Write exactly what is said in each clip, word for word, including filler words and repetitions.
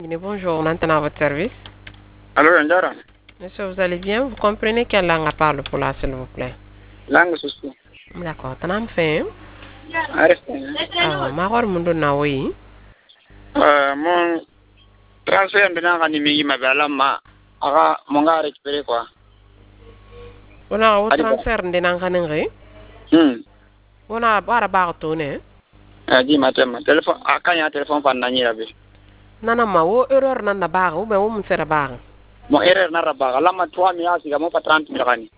Bonjour, maintenant à votre service. Alors, Ndara. Monsieur, vous allez bien? Vous comprenez quelle langue à parle pour là, s'il vous plaît? Langue susu. D'accord, tanam fait. Arrête. Ah, mahor mundu na oui. Euh, mon transfert mbina ngani mingi mabala ma aga monga récupérer quoi. On a au Allez, bon. transfert ndena kanengri. Hmm. On a bara bara tourner. Ah, di matem téléphone akanya téléphone pan nani rabi. Nana ma wo erreur nan na bara ou ben wo mun sera bara. Mon erreur na raba la ma trois mille asiga mo pa trente mille gani.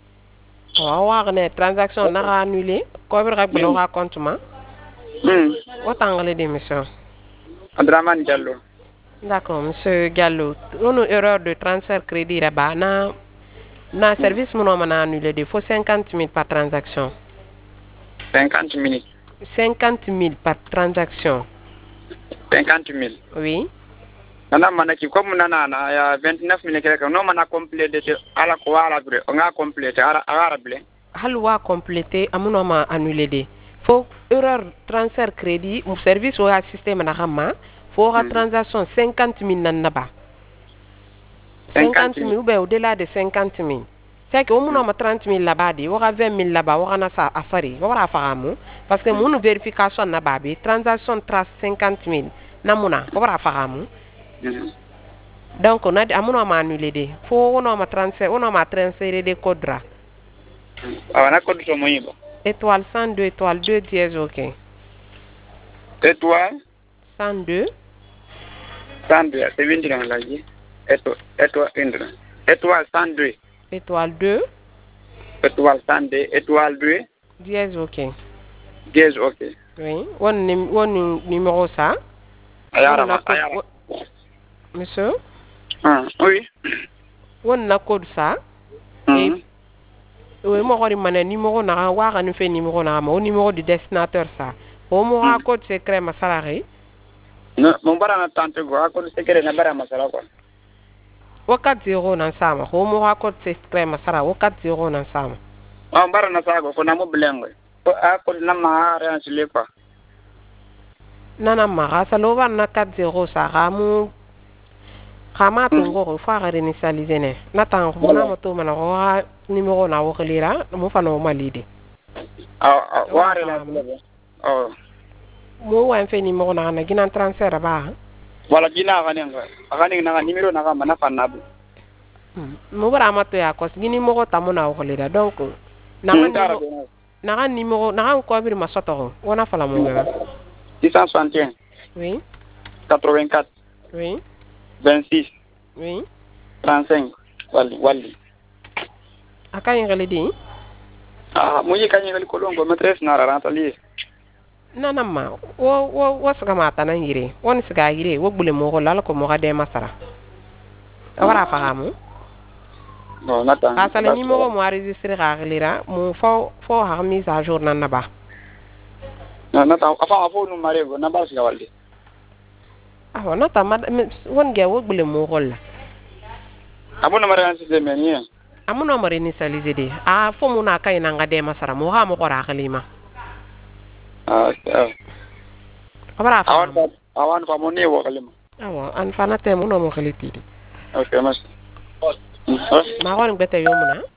Wa wa ne transaction na annulé. Ko bir rek blo ra compte ma. Hmm. O tangale de monsieur. Adraman Diallo. D'accord, monsieur Gallo. On a erreur de transfert crédit là-bas. Na na service mon homme a annulé de faut cinquante mille par transaction. cinquante minutes. cinquante mille par transaction. cinquante mille. Oui. Nana manaki comme nana na ya vingt-neuf mille keke no mana compléter ala ko ala bre on a compléter ala ala ble. Halwa complété amuno ma annulé de. Faut erreur transfert crédit ou service ou système na rama. Faut la transaction cinquante mille nan naba. cinquante mille ou bien au-delà de cinquante mille. C'est que au moins ma trente mille là-bas, il y aura vingt mille là-bas, on a ça à faire, on va faire un parce que mon vérification là-bas, transaction trace cinquante mille, na mona, on va faire un donc on a à mon ma annulé de. Faut on a ma transfert, on a ma transféré des codes là. Ah, on a code sur moi. Étoile cent deux, étoile deux dièse ok. Étoile cent deux. cent deux, c'est bien dit dans la vie. Étoile, étoile, étoile cent deux. Étoile deux. Étoile cent deux, étoile deux. Dièse ok. Dièse ok. Oui. On on numéro ça. Ayara, ayara. Monsieur? Ah, oui. On na code ça. Et oui, moi on a numéro na wa kan fait numéro na ma numéro du destinateur ça. Au moins code secret ma salarié. Non, mon bara na tante go code secret na bara masala quoi. Wa quatre zéro nan sama. Au moins code secret ma sala wa quatre zéro nan sama. Ah, bara na sago ko na mo blengo. Ko a code na ma réenseigner quoi. Nana ma ça lo na quatre zéro ça ramu Kama tungo fa ga initialiser ne. Natan mona moto mana wa numéro na wo lira mo fa no malide. Ah, wa la. Oh. Mo wa fe numéro na na ginan transfert ba. Wala gina ga ne nga. Aga ne na numéro na ga mana fa na bu. Mo bara mato ya ko gini numéro ta mo na wo lira donc na ga na ga numéro na ga ko bir ma soto wona fa la mo ga. six cent soixante et un. Oui. quatre-vingt-quatre. Oui. vingt-six. Oui. trente-cinq. Wali, wali. Aka yengale di? Ah, mo yi kanyengale kolongo matres na raranta li. Nana ma, wo wo wo saka mata na yire. Won saka yire, wo bule mo lala ko mo ga de masara. Awara faamu? No, nata. Asa le numéro mo enregistrer ga lira, mo fo fo ha mise à jour nan na ba. No, nata, afa afo no marego na ba sika walde. Ah, on a ma won ge wo bule mo holla. Abona mara système ni. Amuno mare initialiser de. Ah, fo mo na kay na nga de masara mo ha mo ko ra khalima. Ah, ah. Abara fa. Awan awan fa mo ne wo khalima. Awa, an fa na te mo no mo khaliti. Okay, mas. Ma won bete yo mo na.